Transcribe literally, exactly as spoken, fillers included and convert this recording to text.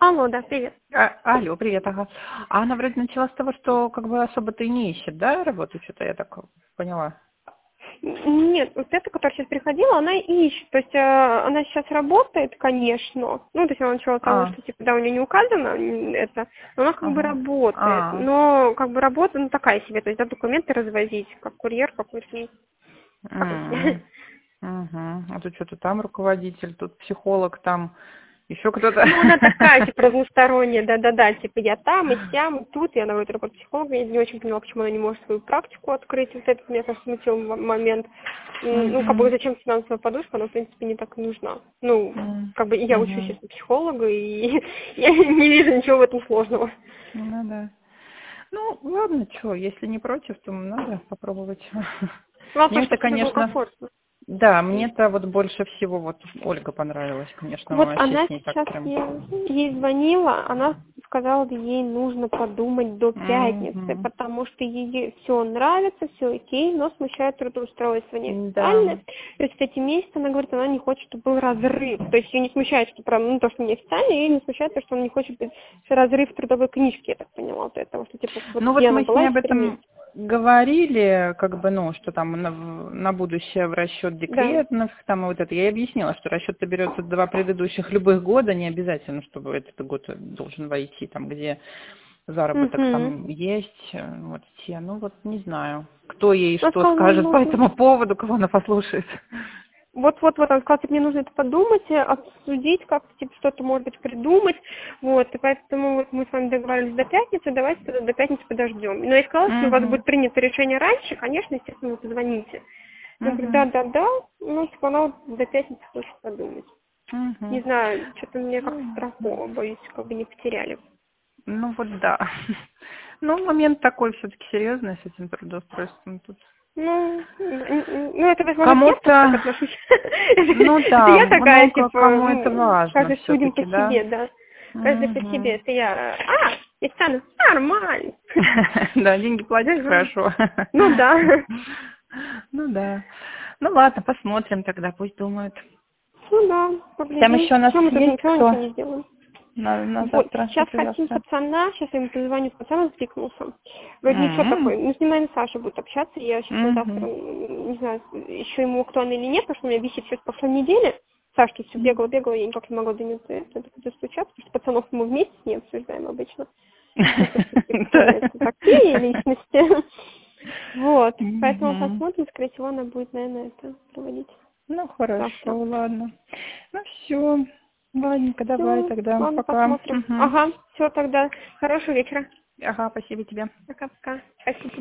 Алло, да, привет. А, алло, привет, ага. А она вроде начала с того, что как бы особо-то и не ищет, да, работу, что-то я так поняла. Н- Нет, вот эта, которая сейчас приходила, она ищет. То есть э, она сейчас работает, конечно. Ну, то есть она начала с того, А, что типа, да, у нее не указано м, это, но она как бы ага. работает. А, Но как бы работа, ну, такая себе. То есть, да, документы развозить, как курьер какой-то, ну, такой себе. м, мгм. А тут что-то там руководитель, тут психолог, там еще кто-то. Ну, она такая, типа, разносторонняя, да-да-да, типа, я там, и сям, и тут, и она будет работать психологом. Я не очень поняла, почему она не может свою практику открыть. Вот это меня, кажется, смутил м- момент. М, Ну, как бы, Мгм, зачем финансовая подушка, она, в принципе, не так и нужна. Ну, м, как бы, я учусь мгм. сейчас на психолога, и я не вижу ничего в этом сложного. Ну да. Ну, ладно, что, если не против, то надо попробовать. Главное, Мне это, чтобы тебе было конечно, комфортно. да, мне-то вот больше всего вот Ольга понравилась, конечно, мы Вот вообще она с ней так сейчас прям. ей, ей звонила, она сказала, ей нужно подумать до пятницы, Мгм. потому что ей все нравится, все окей, но смущает трудоустройство Да. неофициальное. То есть эти месяцы, она говорит, она не хочет, чтобы был разрыв. То есть ее не смущает, что прям, ну, то, что неофициально, ее не смущает то, что она не хочет быть разрыв трудовой книжки, я так поняла, вот этого, что типа вот Ну где вот она мы с была ней и об четыре этом месяца. говорили, как бы, ну, что там на, на будущее в расчет Да. декретных, там и вот это. Я ей объяснила, что расчет-то берется два предыдущих любых года, не обязательно, чтобы этот год должен войти, там, где заработок Угу. там есть, э, вот те, ну вот не знаю, кто ей Она что сказала, нам скажет по нужно. этому поводу, кого она послушает. Вот-вот-вот, он сказал, типа, мне нужно это подумать, э, обсудить, как-то, типа, что-то, может быть, придумать, вот, и поэтому вот мы с вами договорились до пятницы, давайте тогда до пятницы подождем. Но я сказала, если у вас Угу, будет принято решение раньше, конечно, естественно, вы позвоните. Я говорю, угу, да-да-да, ну, типа, она вот до пятницы хочет подумать. Не угу. знаю, что-то мне как-то страхово, боюсь, как бы не потеряли. Ну вот да. Ну, момент такой все-таки серьезный с этим трудоустройством тут. Ну, н- н- ну, это, может, я просто так Кому-то, отношусь. ну Это да, я такая, много типа, кому это м, важно каждый судим по все-таки, да. себе, да. Каждый по себе. Мгм. Это я, а, я стану нормально. Да, деньги платят Ага. хорошо. Ну да. Ну да. Ну ладно, посмотрим тогда, пусть думают. Ну да, Там поглядим. еще у нас Что мы тут есть ничего, кто ничего не сделаем. на, на Вот, завтра, сейчас хотим послезавтра? пацана, сейчас я ему позвоню, пацан откликнулся. Вроде ничего М, такой, ну с ним, наверное, Саша будет общаться, я сейчас на завтра, мгм. м, не знаю, еще ему актуально или нет, потому что у меня висит сейчас прошлой неделе. Саша тут все бегала, бегала, я никак не могу до него это, достучаться, потому что пацанов мы вместе с ней обсуждаем обычно. Ну, все-таки Да. это такие личности. Вот, поэтому Мгм. посмотрим, скорее всего, она будет, наверное, это проводить Ну завтра. хорошо, ладно. Ну все, ладненько, давай Все, тогда, ладно, пока. посмотрим. Мгм. Ага, все тогда. Хорошего вечера. Ага, спасибо тебе. Пока-пока. Спасибо.